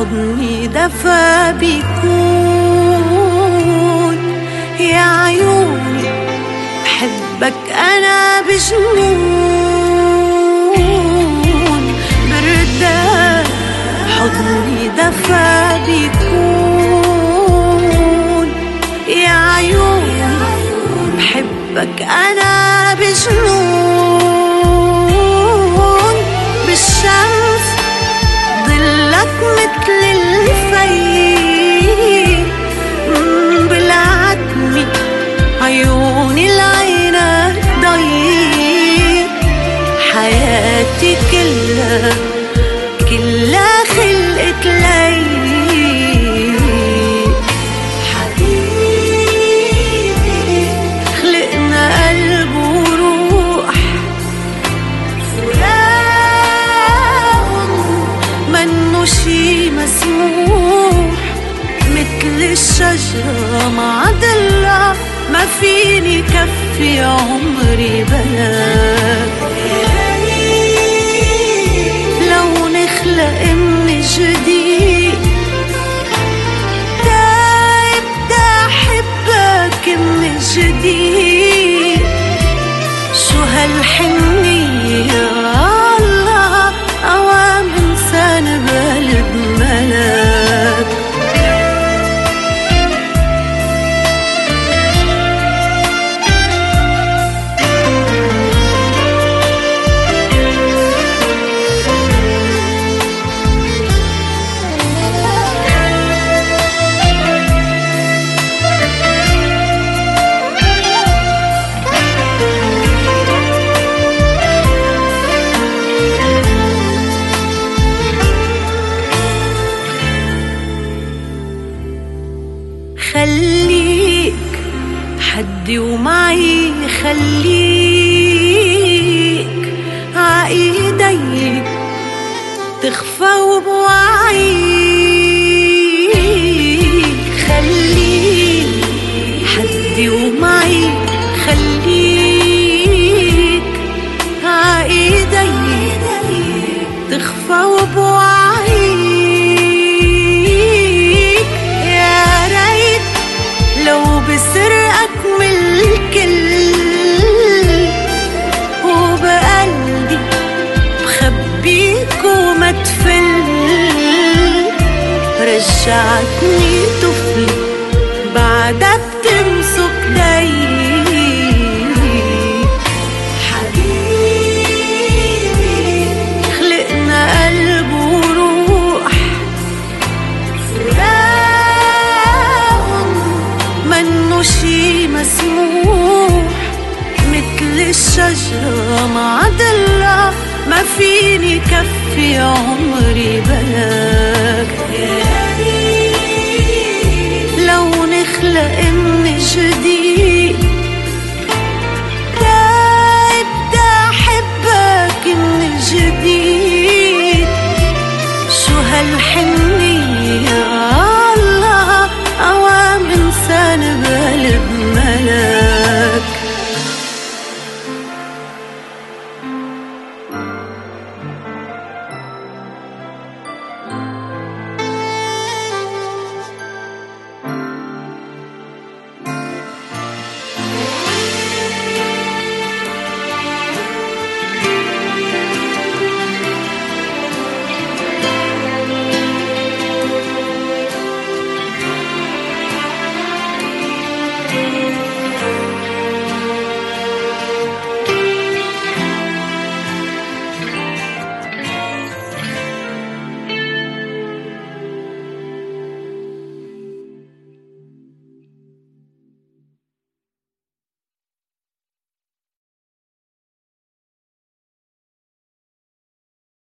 حضني دفا بيكون. يا عيوني بحبك أنا بجنون، بردان حضني دفا بيكون. يا عيوني بحبك أنا بجنون. بالشمس ضلك متل الفيل، بالعتمة عيوني العينك ضيق. حياتي كلها خلقت ليك. حبيبي خلقنا قلب وروح، فراق منه شي مسموح. مثل الشجرة مع ضلها ما فيني كفي عمري بلاك. لو نخلق من جديد ابدأ أحبك من جديد. شو هالحنية الله، أوام إنسان بقلب ملاك. خليك حدي ومعي، خليك عايدي تخفى وبوعيك. خليك حدي ومعي، خليك عايدي تخفى وبوعيك. يا ريت لو بسر أكمل الكل، وبقلبي بخبيك وما تفل. رجعتني طفل بعدك تمسك دي. حبيبي خلقنا قلب وروح، فراق منه شي مسموح. مثل الشجرة مع ضلها ما فيني كفي عمري بلاك. لو نخلق من جديد